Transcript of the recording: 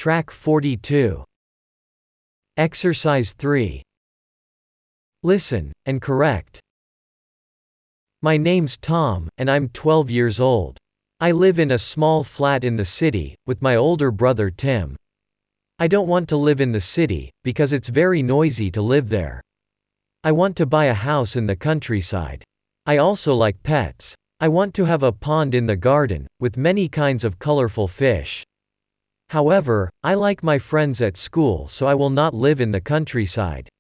Track 42. Exercise 3. Listen, and correct. My name's Tom, and I'm 12 years old. I live in a small flat in the city, with my older brother Tim. I don't want to live in the city, because it's very noisy to live there. I want to buy a house in the countryside. I also like pets. I want to have a pond in the garden, with many kinds of colorful fish. However, I like my friends at school, so I will not live in the countryside.